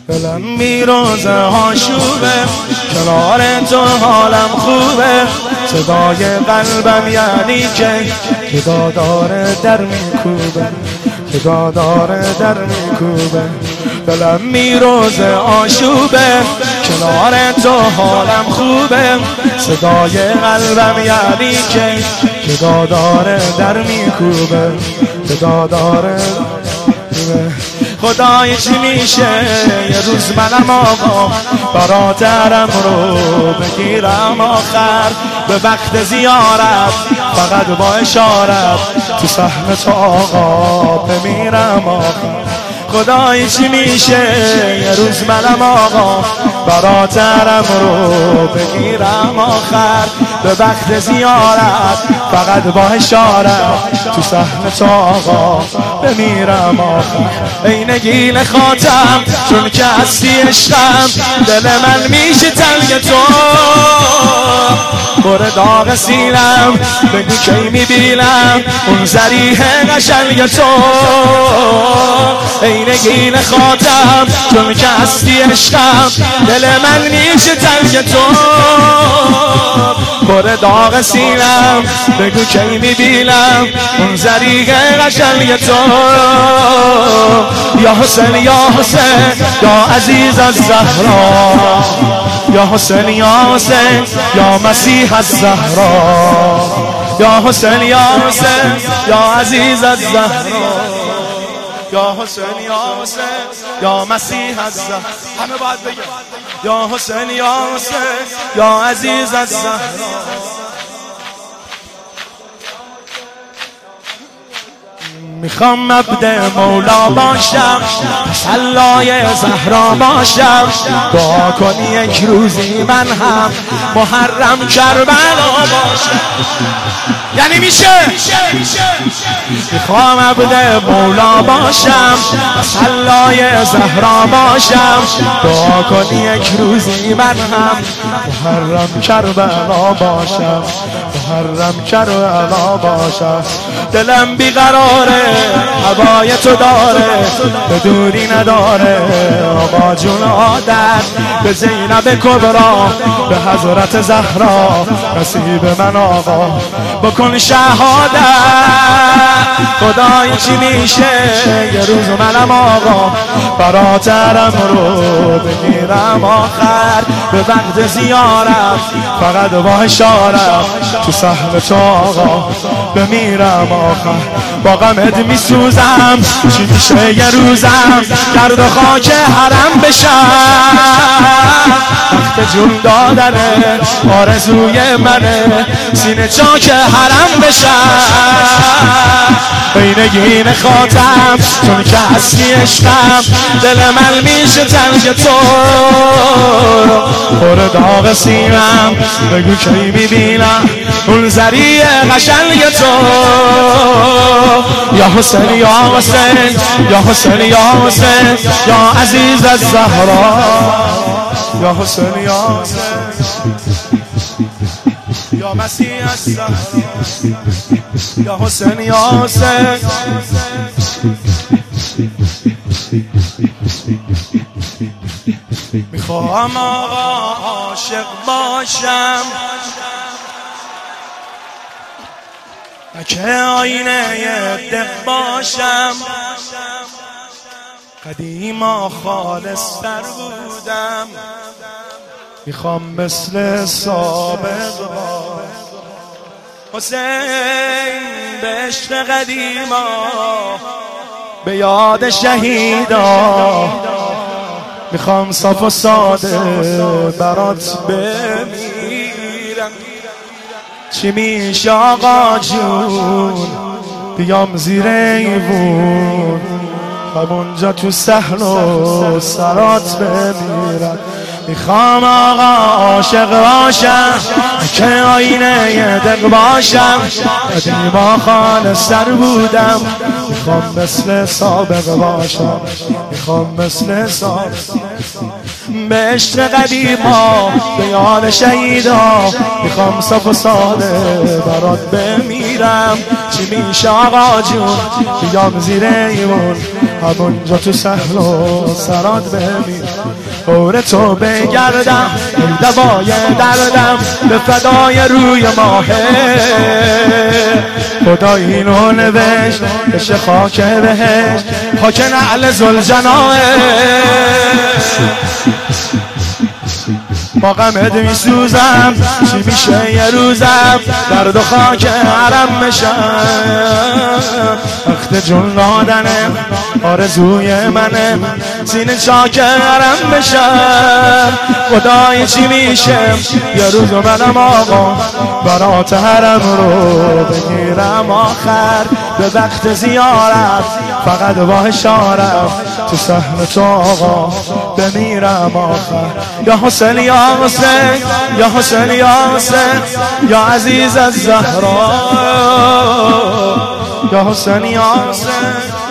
دلم میروزه آشوبه، کنار تو حالم خوبه. صدای قلبم یعنی که داره در میکوبه، که داره در میکوبه. دلم میروزه آشوبه، کنار تو حالم خوبه. صدای قلبم یعنی که داره در میکوبه، که داره. خدای چی میشه یه روز منم آقا برادرم رو بگیرم آخر به وقت زیارت، فقط با اشارت تو صحن تو آقا بمیرم آخر. خدای چی میشه یه روز منم آقا برادرم رو بگیرم آخر به وقت زیارت، فقط با اشارت تو صحن تو آقا بمیرم آخر. ای نگین خاتم چون که هستی عشقم، دل من میشه تنگ تو. بر داغ سینم بگو کی میبینم اون ذریح قشنگ تو. ای نگین خاتم چون که هستی عشقم، دل من میشه تنگ تو. بر داغ سینم بگو کی میبینم اون ذریح قشنگ تو. یا حسین یا حسین یا عزیز الزهرا، یا حسین یا حسین یا مسیح الزهرا، یا حسین یا حسین یا عزیز الزهرا، یا حسین یا حسین یا مسیح الزهرا. همه باید بگم یا حسین یا حسین یا عزیز الزهرا. میخوام عبد مولا باشم، سلای زهرا باشم. دعا کن یک روزی من هم محرم کربلا باشم. یعنی میشه میخوام عبد مولا باشم، سلای زهرا باشم. دعا کن یک روزی من هم محرم کربلا باشم، محرم کربلا باشم. دلم بیقراره هوای تو داره، به دوری نداره آقا جون عادت. به زینب کبرا به حضرت زهرا نصیب من آقا بکن شهادت. خدای چی میشه یه روز منم آقا برادرم رو بگیرم آخر به وقت زیارت، فقط با اشارت تو صحن تو آقا بمیرم آخر. با غمت میسوزم چی میشه یه روزم درد و خاک حرم بشم. وقت جون دادنه آرزوی منه سینه چاک حرم بشم. ای نگین خاتم چون که هستی عشقم، دل من میشه تنگ تو. پر داغ سینم بگو کی میبینم اون ذریع قشنگ تو. یا حسین یا حسین یا حسین یا حسین یا عزیز الزهرا، یا حسین یا حسین یا مسیح الزهرا، یا حسین یا حسین. میخوام آقا عاشق باشم، که آینه دق باشم. قدیما خالص تر بودم، میخوام مثل سابقا حسین به عشق قدیما، به یاد شهیدا. میخوام صاف و ساده برات بمیرم. چی میشه آقا جون بیام زیر ایوون، همونجا تو صحن و سرات بمیرم. میخوام آقا عاشق باشم، که آینه دق باشم. قدیما خالص تر بودم، میخوام مثل سابق باشم، میخوام مثل سابق. به عشق قدیما به یاد شهیدا، میخوام صاف و ساده برات بمیرم. چی میشه آقا جون بیام زیر ایمون، همونجا تو صحرا سرات بمیر دور تو بگردم دوای دردم به فدای روی ماهه خدا اینو نوشت بشه خاک بهشت خاک نعل ذوالجناح با غمت میسوزم چی میشه یه روزم درد و خاک حرم بشم وقت جون دادنه آرزوی منه سینه چاک حرم بشم خدای چی میشه یه روز منم آقا برات حرم رو بگیرم آخر به وقت زیارت فقط با اشارت تو صحن تو آقا بمیرم آخر یا حسین یا حسین یا حسین یا حسین یا عزیز الزهرا یا حسین یا حسین